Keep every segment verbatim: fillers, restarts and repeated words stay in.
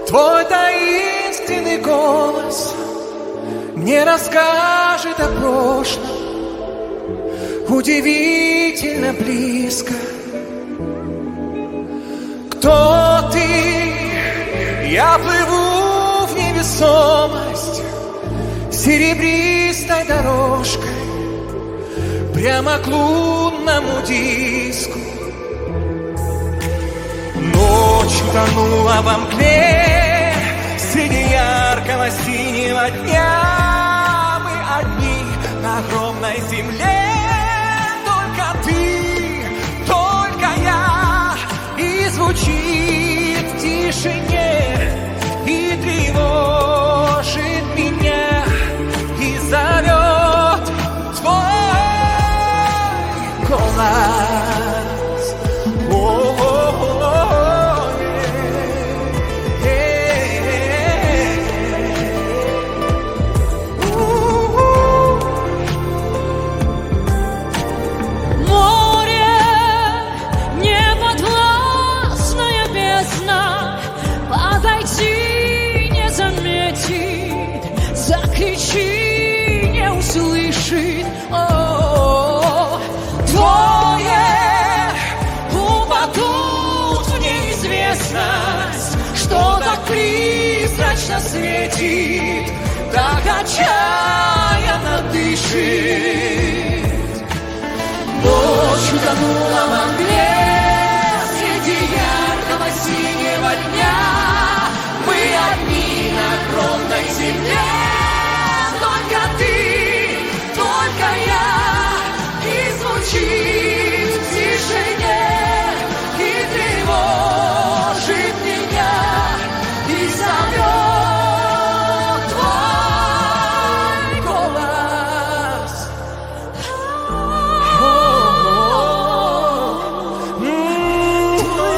Твой таинственный голос мне расскажет о прошлом, удивительно близко. Кто ты? Я плыву в невесомость серебристой дорожкой прямо к лунному диску. Ночь утонула во мгле среди яркого синего дня. Мы одни на огромной земле, только ты, только я. И звучит в тишине, и тревожит меня, и зовет твой голос. О-о-о-о, море, неподвластная бездна, подойти не заметит, закричи не услышит. О-о-о, твое упадут в неизвестность, что так призрачно светит, так отчаянно дышит. Ночь утонула во мгле среди яркого синего дня. Мы одни на огромной земле, только ты, только я. И звучит в тишине, и тревожит меня, и зовет твой голос. Твой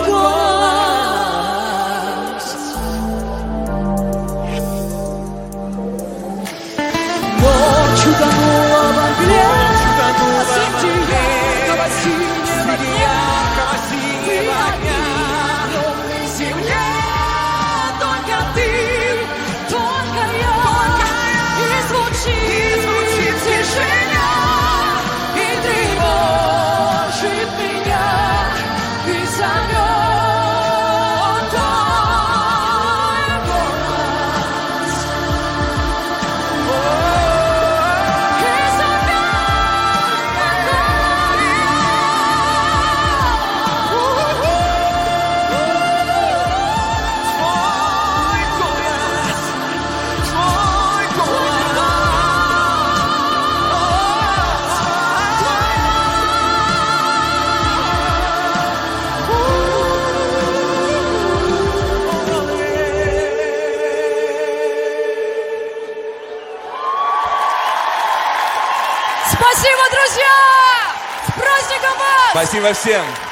голос. Ночь утонула во мгле среди яркого синего дня. Мы одни на огромной земле, только ты, только я. И звучит в тишине, и тревожит меня, и зовет твой голос. И спасибо, друзья! С праздником вас! Спасибо всем!